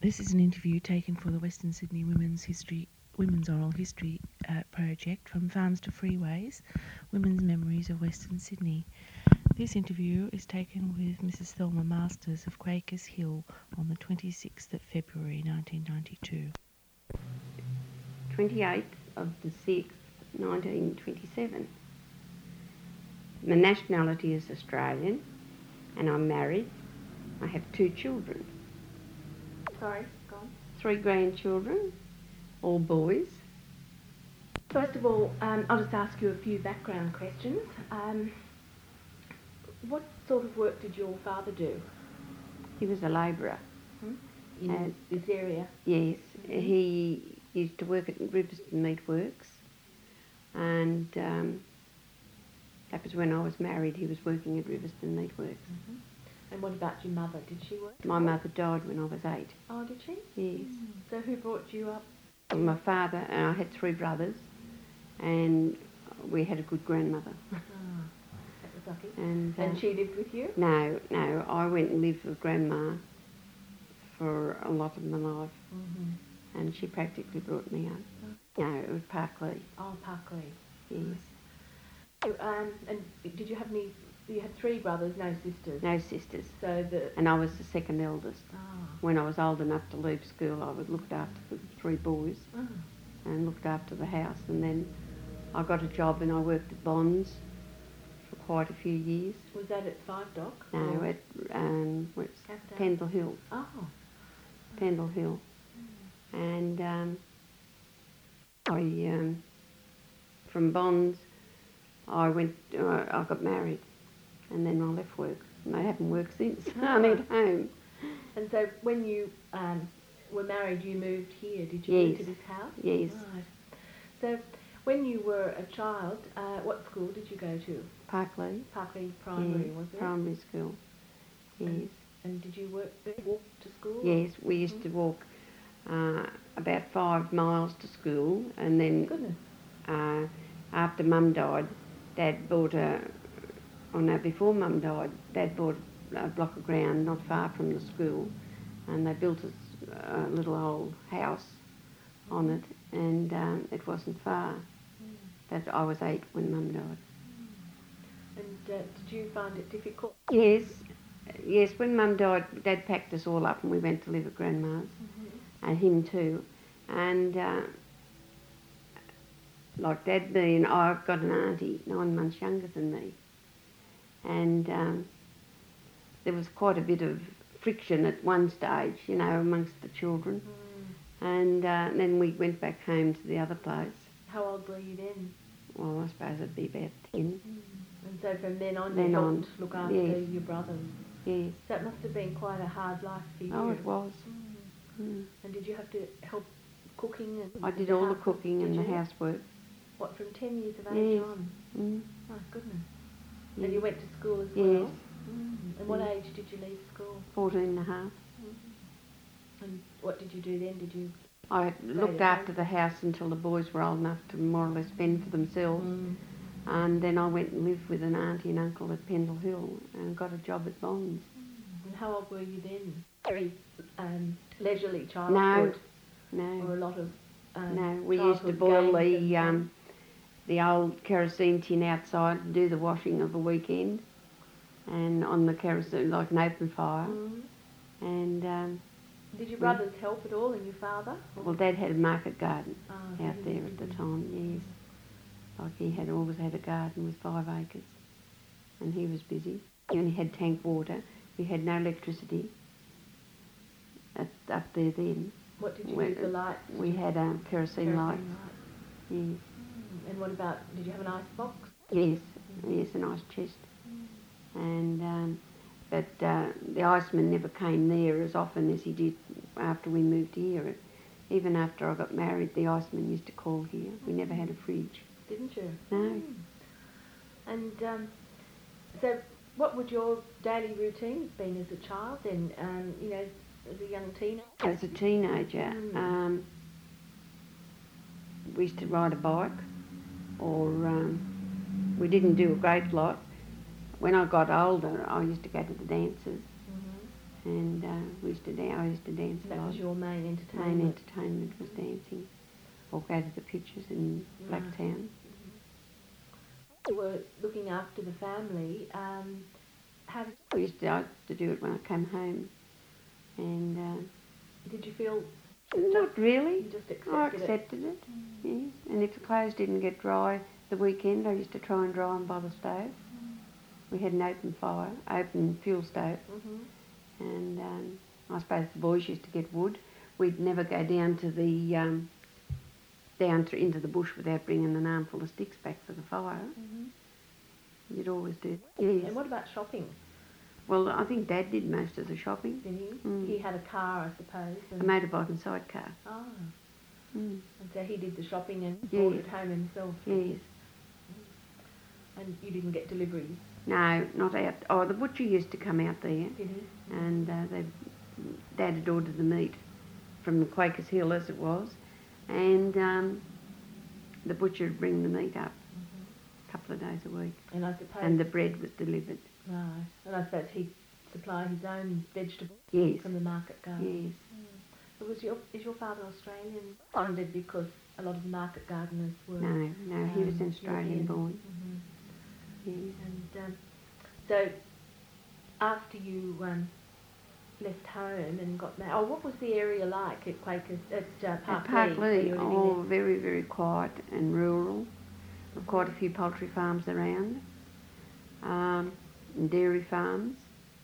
This is an interview taken for the Western Sydney Women's Oral History project, From Farms to Freeways, Women's Memories of Western Sydney. This interview is taken with Mrs. Thelma Masters of Quakers Hill on the 26th of February 1992. 28th of the 6th, 1927. My nationality is Australian and I'm married. I have 2 children. Sorry, go on. 3 grandchildren, all boys. First of all, I'll just ask you a few background questions. What sort of work did your father do? He was a labourer. In this area? Yes, he used to work at Riverston Meat Works, and that was when I was married. He was working at Riverston Meat Works. Mm-hmm. And what about your mother? Did she work? My mother died when I was 8. Oh, did she? Yes. So who brought you up? My father, and I had 3 brothers, and we had a good grandmother. That was lucky. And she lived with you? No, I went and lived with Grandma for a lot of my life, and she practically brought me up. No, it was Parkley. Oh, Parkley. Yes. So, and did you have any? You had 3 brothers, no sisters. No sisters. So and I was the second eldest. Oh. When I was old enough to leave school, I would look after the 3 boys and looked after the house. And then I got a job and I worked at Bonds for quite a few years. Was that at 5 Dock? No, at Pendle Hill. Oh. Pendle Hill. And from Bonds, I got married. And then I left work, and I haven't worked since. I'm at home. And so when you were married, you moved here, did you? Yes. Move to this house? Yes. Right. So when you were a child, what school did you go to? Parkley. Parkley Primary, Yes, was it? primary school. Yes. And did you walk to school? Yes, we used to walk about 5 miles to school, and then Goodness. After Mum died, Dad bought before Mum died, Dad bought a block of ground not far from the school, and they built a little old house on it, and it wasn't far. But I was 8 when Mum died. And did you find it difficult? Yes, when Mum died, Dad packed us all up and we went to live at Grandma's, and him too. And like Dad being, I've got an auntie 9 months younger than me. And there was quite a bit of friction at one stage, amongst the children. And then we went back home to the other place. How old were you then? Well, I suppose it'd be about 10. And so from then on you helped look after your brothers? Yes. So it must have been quite a hard life for you. Oh, it was. And did you have to help cooking? I did all the cooking and the housework. What, from 10 years of age on? My goodness. And you went to school as well? Yes. And what age did you leave school? 14 and a half. And what did you do then? I looked after the house until the boys were old enough to more or less fend for themselves. And then I went and lived with an auntie and uncle at Pendle Hill and got a job at Bonds. And how old were you then? Very leisurely childhood? No. Or a lot of no, we used to boil the old kerosene tin outside and do the washing of a weekend, and on the kerosene, like an open fire. And did your brothers help at all, and your father? Well, Dad had a market garden out there at the time, yes. Like he had always had a garden with 5 acres, and he was busy. He only had tank water. We had no electricity up there then. What did you use for lights? We had kerosene lights. Yes. And what about, did you have an ice box? Yes, an ice chest. And but the iceman never came there as often as he did after we moved here. Even after I got married, the iceman used to call here. We never had a fridge. Didn't you? No. And so what would your daily routine have been as a child then, as a young teenager? As a teenager, we used to ride a bike, or we didn't do a great lot. When I got older, I used to go to the dances, and we used to dance. I used to dance a That lot. was your main entertainment. Main entertainment was dancing, or go to the pictures in Blacktown. You were looking after the family. How I used to do it when I came home, and did you feel? not really. You just accepted I it. accepted it. Yes. And if the clothes didn't get dry the weekend, I used to try and dry them by the stove. We had an open fuel stove, Mm-hmm. and I suppose the boys used to get wood. We'd never go down to the into the bush without bringing an armful of sticks back for the fire. Mm-hmm. You'd always do. Yes. And what about shopping? Well, I think Dad did most of the shopping. Did he? Mm. He had a car, I suppose. A And, motorbike and sidecar. ah, Mm. and so he did the shopping and Yes. brought it home himself. Yes. And you didn't get deliveries, No, not out. Oh, the butcher used to come out there, did he? and Dad had ordered the meat from the Quakers Hill, as it was, and the butcher would bring the meat up a couple of days a week, And I suppose. and the bread was delivered. Right. And I suppose he supplied his own vegetables Yes, from the market garden. yes. So is your father Australian? Funded because a lot of market gardeners were. No, he was Australian European. born. Mhm. Yes. And so after you left home and got married, what was the area like at Quakers at Park At Park Lee? when Lee, you were living very, very quiet and rural. Quite a few poultry farms around, and dairy farms.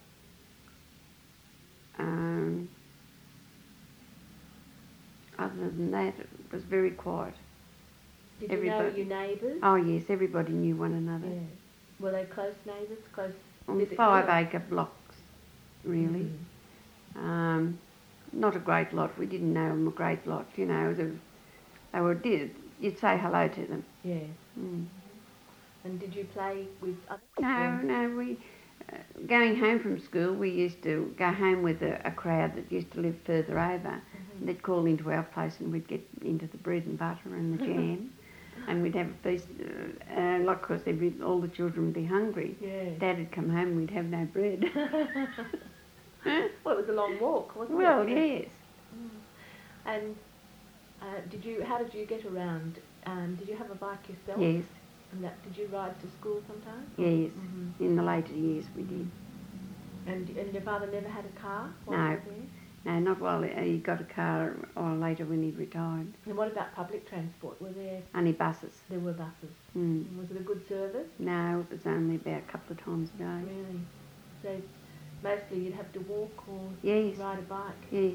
Other than that, it was very quiet. there? Did you know everybody- your neighbours? Oh yes, everybody knew one another. Yeah. Were they close neighbours? Close. On physically? 5-acre blocks, really. Mm. Not a great lot. We didn't know them a great lot, you know. You'd say hello to them. Yeah. Mm. And did you play with other No, we going home from school, we used to go home with a crowd that used to live further over. Mhm. They'd call into our place and we'd get into the bread and butter and the jam, and we'd have a feast. Like, of course, all the children would be hungry. Yeah. Dad would come home and we'd have no bread. Well, it was a long walk, wasn't Well, it? yes. And how did you get around? Did you have a bike yourself? Yes, And did you ride to school sometimes? yes. Mhm. In the later years we did. And your father never had a car? while No. you were there? No, not while he got a car or later when he retired. And what about public transport? Only buses. There were buses. Mm. Was it a good service? No, it was only about a couple of times a day. Really? So mostly you'd have to walk or Yes, ride a bike. yes.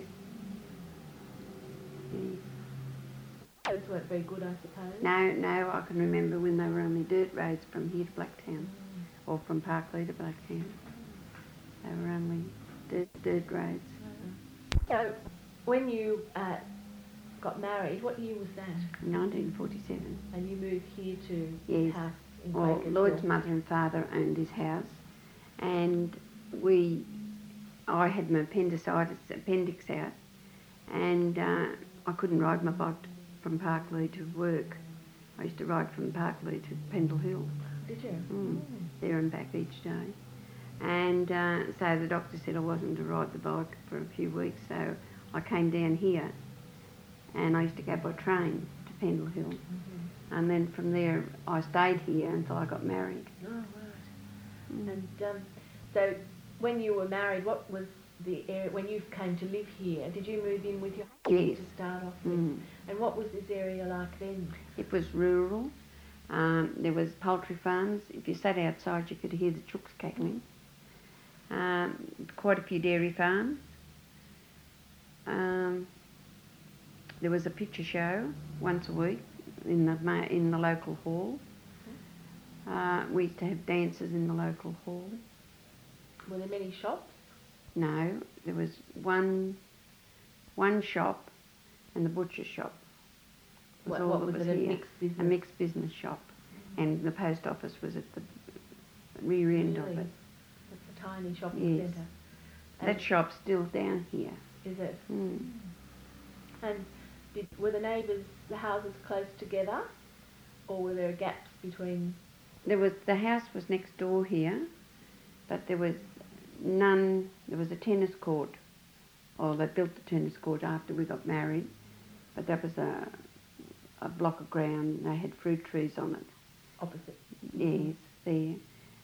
Yes. Those weren't very good, I suppose. No, I can remember when they were only dirt roads from here to Blacktown, Mm. or from Parklea to Blacktown. They were only dirt roads. So when you got married, what year was that? 1947. And you moved here to Yes. this house in Well, Quakers Lloyd's Hill. mother and father owned this house, and I had my appendix out, and I couldn't ride my bike from Parklea to work. I used to ride from Parklea to Pendle Hill, Did you? there and back each day. And so the doctor said I wasn't to ride the bike for a few weeks, so I came down here, and I used to go by train to Pendle Hill. Mm-hmm. And then from there I stayed here until I got married. Oh, right. And so when you were married, what was the area, when you came to live here, did you move in with your husband Yes. to start off with? Mm. And what was this area like then? It was rural. There was poultry farms. If you sat outside you could hear the chooks cackling. Quite a few dairy farms. There was a picture show once a week in the local hall. We used to have dances in the local hall. Were there many shops? No, there was one shop and the butcher's shop. What all that was it, a here. mixed business? A mixed business shop. And the post office was at the rear end of Really? it. It's a tiny shopping Yes. centre. That shop's still down here. Is it? Mm. And were the neighbours, the houses close together? Or were there gaps between? The house was next door here, but there was none. There was a tennis court, or they built the tennis court after we got married, but that was a block of ground. They had fruit trees on it. Opposite. Yes, there.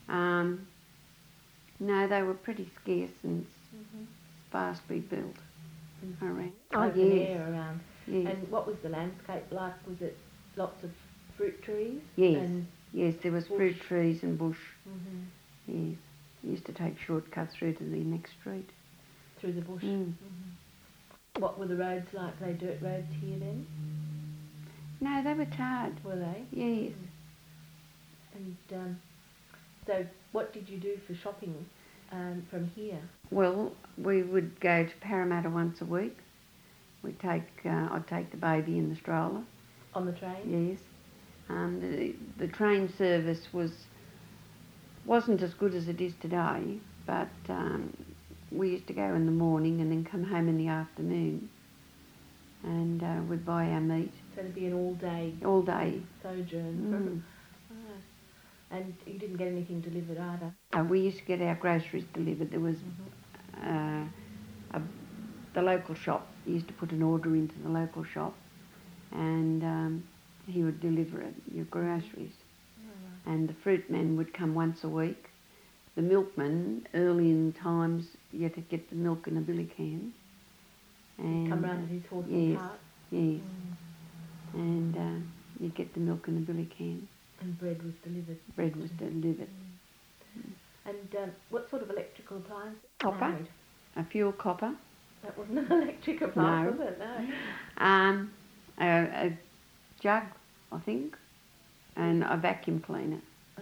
No, they were pretty scarce and sparsely built around. Open air around. Yes. And what was the landscape like? Was it lots of fruit trees? Yes. And Yes, there was bush. fruit trees and bush. Mhm. Yes. We used to take shortcuts through to the next street. Through the bush. Mm. What were the roads like? Were they dirt roads here then? No, they were tarred. Were they? Yes. And so what did you do for shopping from here? Well, we would go to Parramatta once a week. I'd take the baby in the stroller. On the train? Yes. The train service wasn't as good as it is today, but we used to go in the morning and then come home in the afternoon, and we'd buy our meat. So it'd be an all-day All day. sojourn. Right. And you didn't get anything delivered either? We used to get our groceries delivered. There was the local shop. You used to put an order into the local shop, and he would deliver it, your groceries. And the fruit man would come once a week. The milkman, early in times, you had to get the milk in a billy can. And Come round with his horse yes, and cart? yes. And you'd get the milk in a billy can. And bread was delivered? Bread was delivered. And what sort of electrical appliance? Copper. Married? A fuel copper. That wasn't an electric appliance, No. was it? No. A jug, I think, and a vacuum cleaner.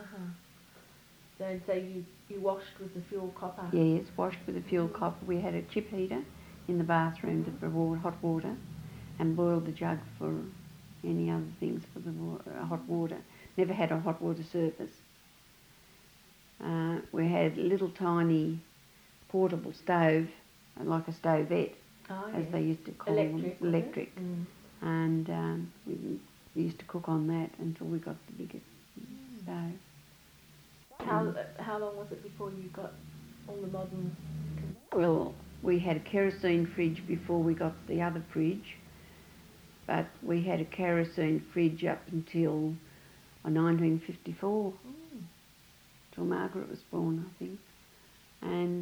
So you washed with the fuel copper? Yes, washed with a fuel copper. We had a chip heater in the bathroom for hot water, and boiled the jug for any other things for the hot water. Never had a hot water service. We had a little tiny portable stove, like a stovette, as they used to call them. Electric, was it? Electric. And we used to cook on that until we got the bigger stove. How long was it before you got all the modern... Well, we had a kerosene fridge before we got the other fridge, but we had a kerosene fridge up until 1954, till Margaret was born, I think. And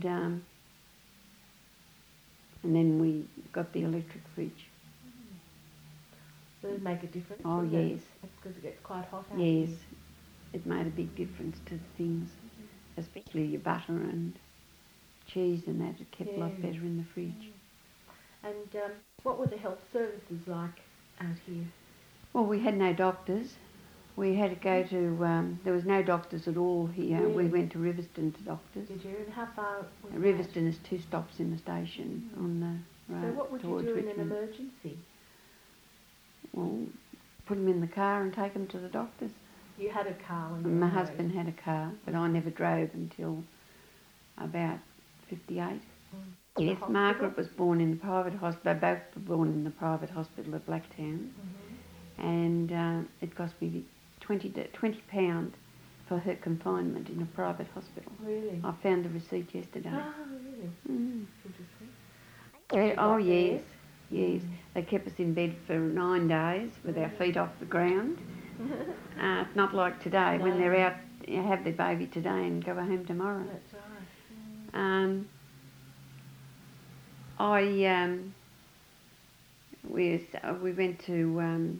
then we got the electric fridge. Does it make a difference? Oh, does yes. Because it gets quite hot out Yes, here. it made a big difference to the things, especially your butter and cheese and that. It kept a lot better in the fridge. And what were the health services like out here? Well, we had no doctors. We had to go to, there was no doctors at all here. We Really? went to Riverston to doctors. Did you? And how far was that? Riverston is 2 stops in the station on the road. So what would you towards do in Richmond. an emergency? Well, put them in the car and take them to the doctors. You had a car when you My were married. husband had a car, but I never drove until about 58. The Yes, hospital? Margaret was born in the private hospital. They both were born in the private hospital at Blacktown, and it cost me £20 for her confinement in a private hospital. Really? I found the receipt yesterday. Ah, really? Mm. Interesting. Oh got yes, yes. They kept us in bed for 9 days with our feet off the ground. It's not like today when No. they're out, have their baby today and go home tomorrow. That's right. We went to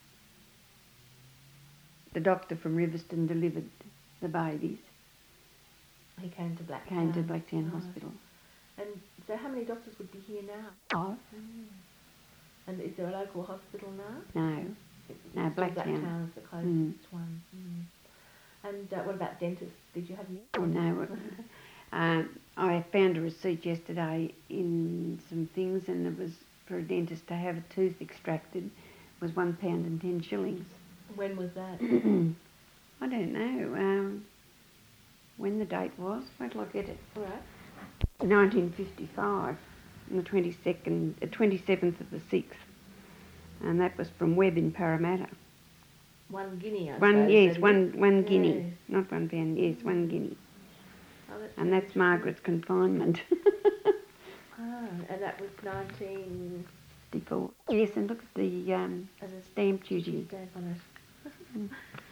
the doctor from Riverston delivered the babies. He came to Blacktown. Came to Blacktown Right. Hospital. And so how many doctors would be here now? Oh And is there a local hospital now? no, No, Still Blacktown. Blacktown is the closest one. And what about dentists? Did you have any? oh no. I found a receipt yesterday in some things, and it was for a dentist to have a tooth extracted was £1.10. When was that? I don't know when the date was. Wait till I get it. All right. 1955, on the 27th of the 6th, and that was from Webb in Parramatta. 1 guinea, I One, suppose, yes, that one is. guinea, Yes. not £1. Yes, 1 guinea. Oh, that's And very that's Margaret's confinement. Oh, and that was 19... Before. Yes, and look at the stamp duty. Stamp on it.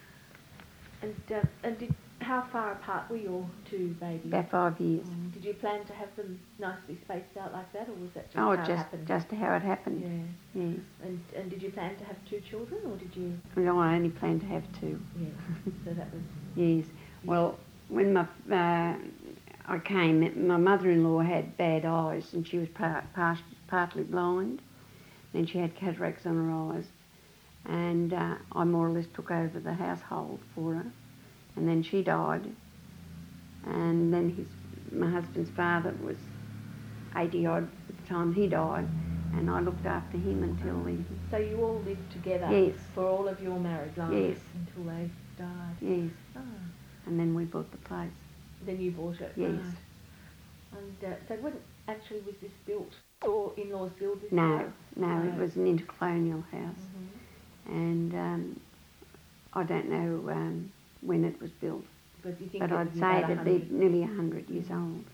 And how far apart were your two babies? About 5 years. Did you plan to have them nicely spaced out like that, or was that just how it happened? Just how it happened. Yeah. Yes. And did you plan to have 2 children, or did you? No, I only planned to have 2. Yeah. So that was. Yes. Well, when I came, my mother-in-law had bad eyes, and she was partly blind. Then she had cataracts on her eyes, and I more or less took over the household for her. And then she died, and then my husband's father was 80-odd at the time he died, and I looked after him until he... So you all lived together? Yes. For all of your married life? Yes. Until they died? Yes. Oh. And then we bought the place. Then you bought it? Yes. Right. And so when actually was this built? Or in-laws built this No, house? no, it was an intercolonial house. Mm-hmm. And I don't know when it was built, But you think but it I'd was say about that they're nearly 100 years old.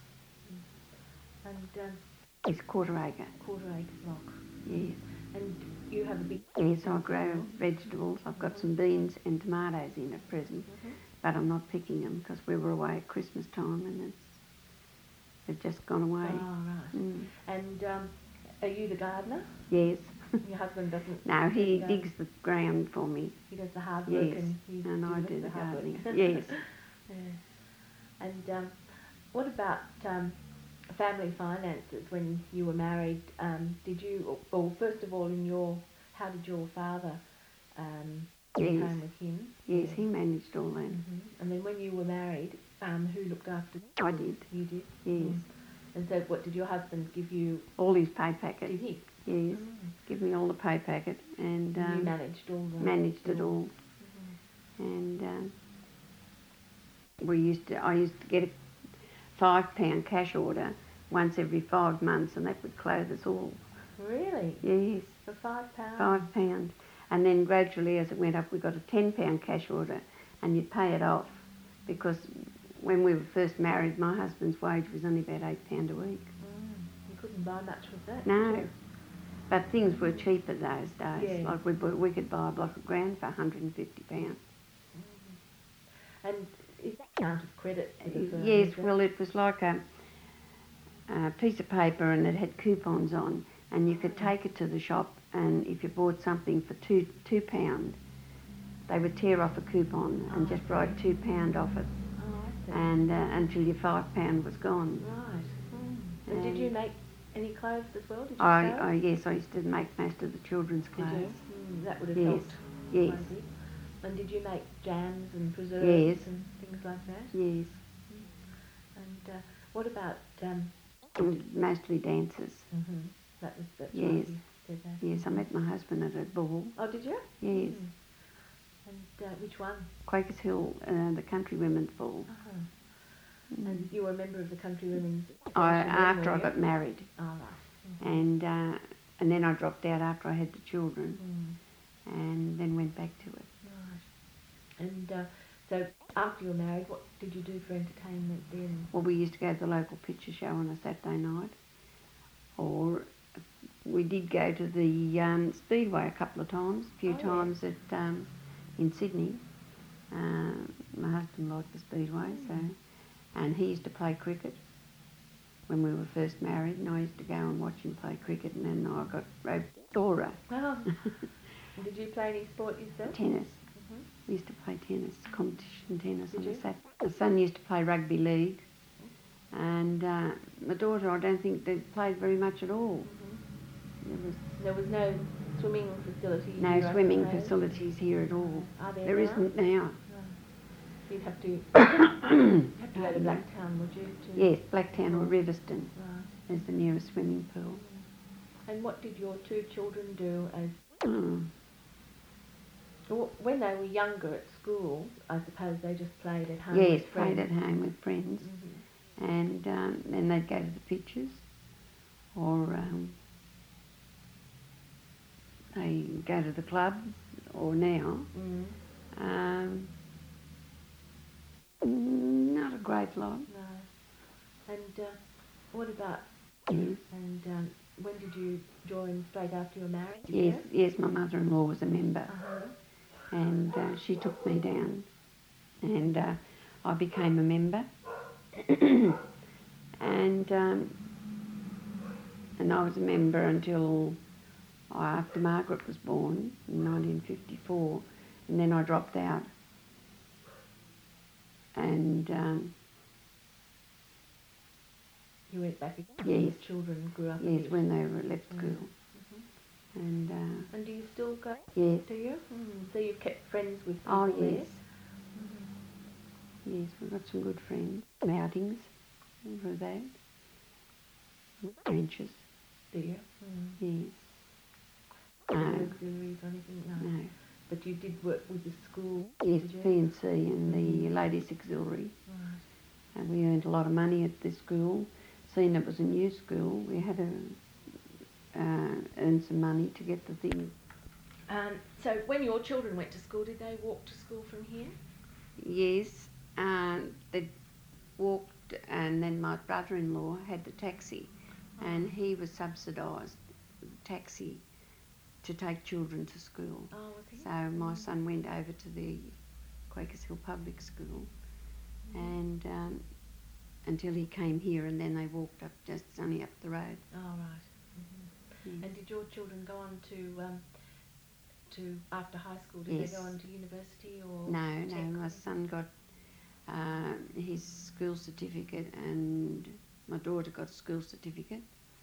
And It's quarter acre. quarter-acre block. Yes. And you have a big... Yes, I grow vegetables. I've got some beans and tomatoes in at present, but I'm not picking them because we were away at Christmas time and they've just gone away. Oh, right. Mm. And are you the gardener? Yes. Your husband doesn't? No, he do the digs the ground for me. He does the hard work, Yes, and I do the hard gardening. work. Yes. Yeah. And what about family finances when you were married? Did you, well, first of all, how did your father get Yes. home with him? Yes, he managed all that. And then when you were married, who looked after you? I did. You did? Yes. And so what did your husband give you? All his pay packet. Did he? Yes. Give me all the pay packet and You managed all the... managed it all. And I used to get a £5 cash order once every 5 months, and that would clothe us all. Really? Yes. For £5? £5. And then gradually as it went up we got a £10 cash order, and you'd pay it off, because when we were first married my husband's wage was only about £8 a week. You couldn't buy much with that. No. Could you? But things were cheaper those days. Yeah. Like we could buy a block of ground for £150. And is that count as credit to the firm? Yes, is it? well it was like a piece of paper and it had coupons on, and you could take it to the shop, and if you bought something for £2, they would tear off a coupon and just write £2 off it, Oh, I see. and until your £5 was gone. Right. And did you make any clothes as well? Did you Yes, I used to make most of the children's Did clothes. you? That would have Yes, helped. yes. maybe. And did you make jams and preserves Yes. and things like that? Yes, And what about... mostly dances. That's right, Yes. you said that. Yes, I met my husband at a ball. Oh, did you? Yes, And which one? Quakers Hill, the Country Women's Ball. And you were a member of the Country Women's After I got married, Oh, right. and then I dropped out after I had the children, and then went back to it. Right. And so after you were married, what did you do for entertainment then? Well, we used to go to the local picture show on a Saturday night, or we did go to the Speedway a couple of times, a few times in Sydney. My husband liked the Speedway, and he used to play cricket when we were first married, and I used to go and watch him play cricket, and then I got roped Dora. Oh. Did you play any sport yourself? Tennis. We used to play tennis, competition tennis Did on you? a Saturday. The son used to play rugby league, and my daughter, I don't think they played very much at all. There was no swimming facility No here, I swimming suppose? facilities here at all. Are there There now? isn't now. You'd have to go to Blacktown, would you? Yes, Blacktown or Riverston Right. is the nearest swimming pool. And what did your 2 children do as... Mm. Well, when they were younger at school, I suppose they just played at home Yes, with friends. played at home with friends, and then they'd go to the pictures, or they go to the club, or now. Not a great lot. No. And what about, Yes. and when did you join? Straight after you were married? Yes, yes, my mother-in-law was a member, Uh-huh. and she took me down, and I became a member, and I was a member until after Margaret was born in 1954, and then I dropped out, and You went back again? Yes. Your children grew up a yes, bit. when they were left school, Mhm. and And do you still go? yes, Do you? So you've kept friends with people oh there? yes, yes, we've got some good friends, outings, for that, benches, Do you? yes, Any no, auxiliaries or anything? No. no. But you did work with the school? Yes, Did you? P&C and the Ladies Auxiliary. Right. And we earned a lot of money at this school. Seeing it was a new school, we had to earn some money to get the things. So when your children went to school, did they walk to school from here? Yes, they walked, and then my brother-in-law had the taxi, and he was subsidised taxi to take children to school. Oh, was he? So my son went over to the Quakers Hill Public School, and until he came here, and then they walked up, just only up the road. Oh, right. Yes. And did your children go on to after high school? Did Yes. they go on to university or? No, tech? my son got his school certificate, and my daughter got a school certificate.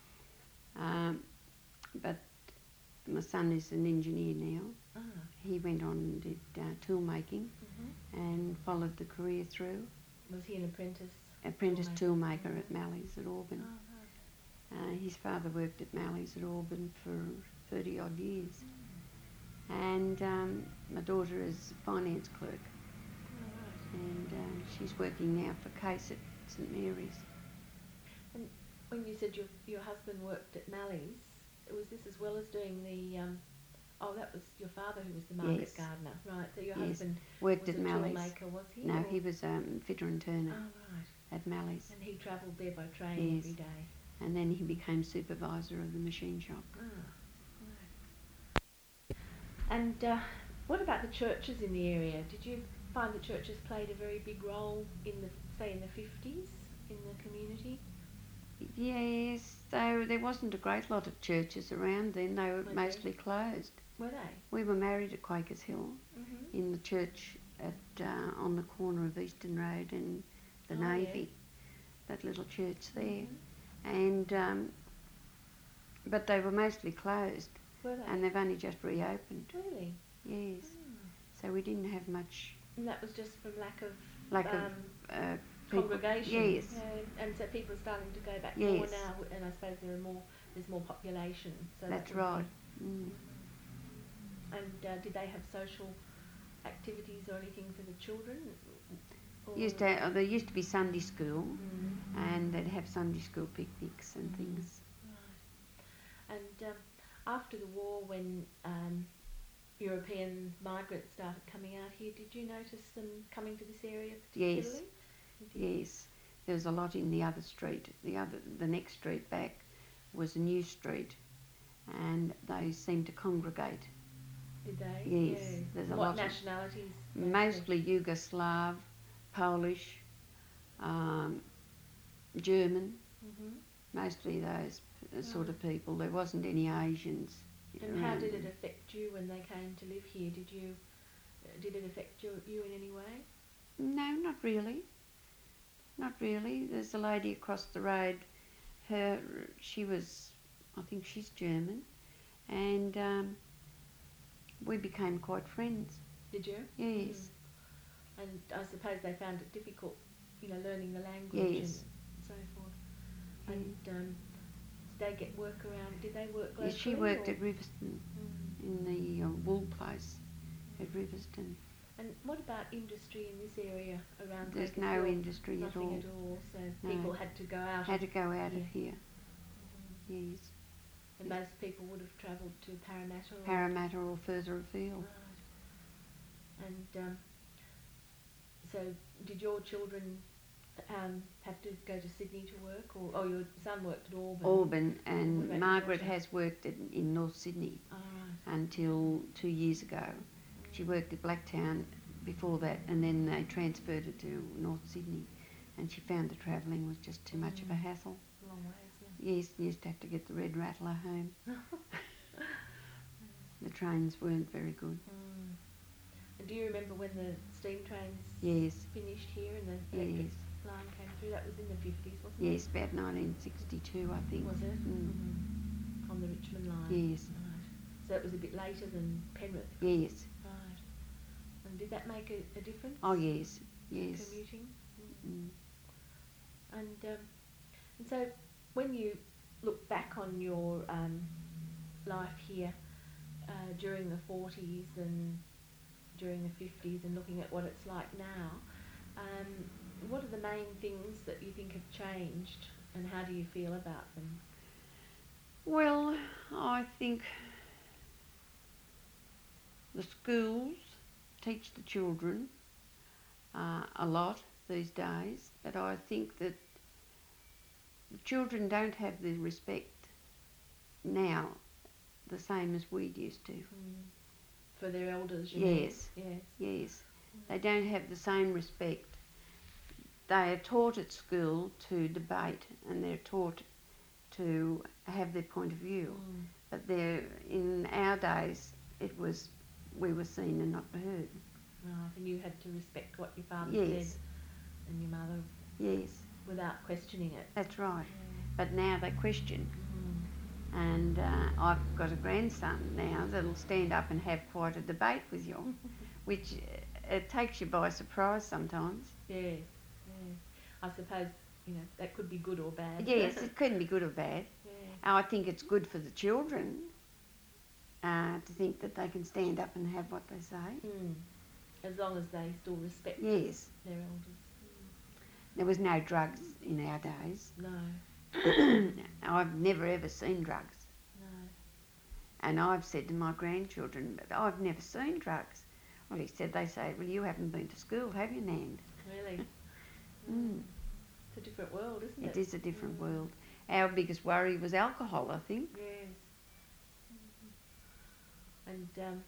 But my son is an engineer now. Ah. He went on and did tool making and followed the career through. Was he an apprentice? Apprentice Toolmaker. tool maker at Mally's at Auburn. Oh, right. His father worked at Mally's at Auburn for 30 odd years. And my daughter is a finance clerk, Oh, right. and she's working now for Case at St Mary's. And when you said your husband worked at Mally's, was this as well as doing the? That was your father who was the market Yes. gardener, right? So your Yes. husband Worked was at a Mally's. toolmaker, was he? No, or- he was fitter and Oh, turner right. at Mally's. And he travelled there by train Yes. every day. And then he became supervisor of the machine shop. Ah, right. And what about the churches in the area? Did you find the churches played a very big role in the 50s in the community? Yes, though there wasn't a great lot of churches around then. They were Okay. mostly closed. Were they? We were married at Quakers Hill Mm-hmm. in the church at on the corner of Eastern Road and the Oh, yeah. Navy, that little church there. Mhm. And but they were mostly closed, Were they? and they've only just reopened. Really? Yes, Mm. so we didn't have much And that was just from lack of people. congregation. Yes, And so people are starting to go back Yes. more now, and I suppose there's more population. So that's that would right. be- Mm. And did they have social activities or anything for the children? Or- There used to be Sunday school, Mm. and they'd have Sunday school picnics and things. Right. And after the war, when European migrants started coming out here, did you notice them coming to this area particularly? Yes. Did you? Yes, there was a lot in the other street. The next street back was a new street, and they seemed to congregate. Did they? Yes, Yeah. there's a What lot of- nationalities? Mostly Yugoslav, Polish, German, Hmm. mostly those sort of people. There wasn't any Asians. And how around. did it affect you when they came to live here? Did it affect you in any way? No, not really. Not really. There's a lady across the road. She was, I think she's German, and we became quite friends. Did you? Yes, And I suppose they found it difficult, learning the language Yes. and so forth. And did they get work around? Did they work locally? yes. She worked or? at Riverston Mm. in the wool place at Riverston. And what about industry in this area around? There's Quakers no Hill? industry at Nothing all. at all. So No. people had to go out. Had to go out Yeah. of here. Mhm. Yes, And most people would have travelled to Parramatta. Or Parramatta or further afield. Right. And so, did your children have to go to Sydney to work, or oh, your son worked at Auburn? Auburn, What and about your Margaret daughter? has worked in North Sydney Oh, right. until 2 years ago. She worked at Blacktown before that, and then they transferred her to North Sydney, and she found the travelling was just too much of a hassle. A long way, isn't it? Yes, you used to have to get the Red Rattler home. The trains weren't very good. Mm. And do you remember when the steam trains Yes, finished here and the electric yes, line came through? That was in the 50s, wasn't it? yes, about 1962, I think. Was it? Mm. On the Richmond line? Yes, Right. So it was a bit later than Penrith? yes. Right. And did that make a difference? Oh, yes, to yes. Commuting? Mm. And so when you look back on your life here during the 40s and during the 50s and looking at what it's like now, what are the main things that you think have changed and how do you feel about them? Well, I think the schools teach the children a lot these days, but I think that the children don't have the respect now the same as we used to. For their elders, you mean? Yes, Yes. yes. They don't have the same respect. They are taught at school to debate and they're taught to have their point of view. But in our days, we were seen and not heard. Right, and you had to respect what your father Yes, said and your mother yes, without questioning it. that's right. But now they question. Mm. And I've got a grandson now that'll stand up and have quite a debate with you, which it takes you by surprise sometimes. Yes, yes. I suppose, that could be good or bad. Yes, it can be good or bad. Yeah. I think it's good for the children to think that they can stand up and have what they say. Mm. As long as they still respect Yes, their elders. there was no drugs in our days. No, I've never ever seen drugs. no. And I've said to my grandchildren, but I've never seen drugs. Well, they say, well, you haven't been to school, have you, Nan? Really? Mm. It's a different world, isn't it? It is a different world. Our biggest worry was alcohol, I think. Yes. And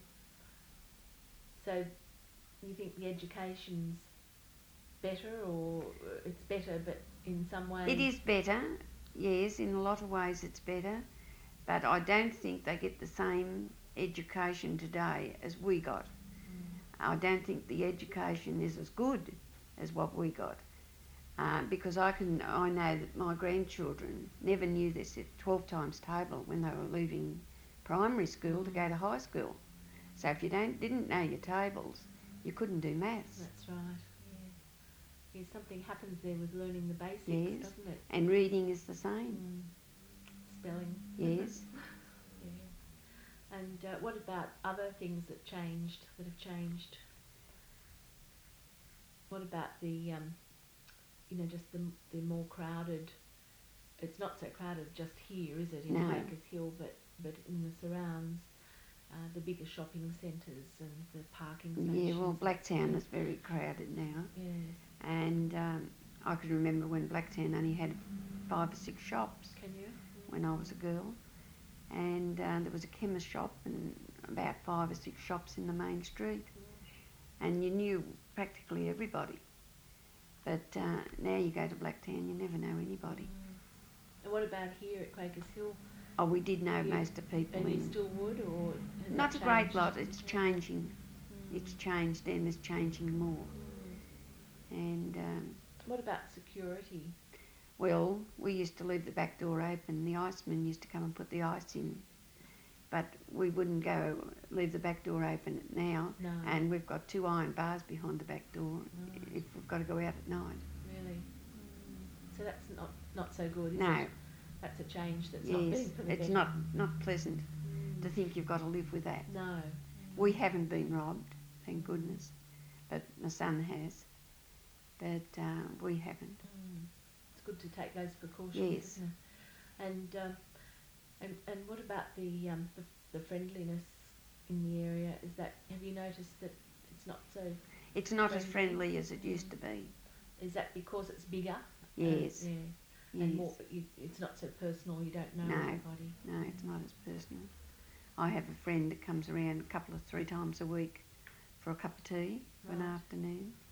so you think the education's better, or it's better, but in some ways? It is better, yes, in a lot of ways it's better, but I don't think they get the same education today as we got. I don't think the education is as good as what we got. Because I know that my grandchildren never knew this at 12 times table when they were leaving primary school to go to high school. So if you didn't know your tables, you couldn't do maths. That's right. Yeah. Something happens there with learning the basics, Yes. doesn't it? And reading is the same. Spelling. Yes. Yeah. And what about other things that have changed? What about the just the more crowded? It's not so crowded just here, is it, in No. Quakers Hill, but in the surrounds, the bigger shopping centres and the parking stations. Yeah, well, Blacktown is very crowded now. Yes. And I can remember when Blacktown only had 5 or 6 shops Can you? when I was a girl. And there was a chemist shop and about 5 or 6 shops in the main street. And you knew practically everybody. But now you go to Blacktown, you never know anybody. And what about here at Quakers Hill? Oh, we did know most of people. And you still would, or has Not that a great changed? lot, it's changing. It's changed and it's changing more. And What about security? well, we used to leave the back door open. The iceman used to come and put the ice in. But we wouldn't leave the back door open now. No. And we've got 2 iron bars behind the back door if we've got to go out at night. Really? So that's not so good, is No. it? That's a change that's not Yes, been for the it's better. not pleasant to think you've got to live with that. No. We haven't been robbed, thank goodness, but my son has. But we haven't. It's good to take those precautions, Yes. isn't it? And what about the friendliness in the area? Have you noticed that it's not so? It's not as Friendly. friendly as it used to be. Is that because it's bigger? Yes. Yeah. Yes. And more, it's not so personal. You don't know No. everybody. No, it's not as personal. I have a friend that comes around 3 times a week for a cup of tea for an Right. afternoon.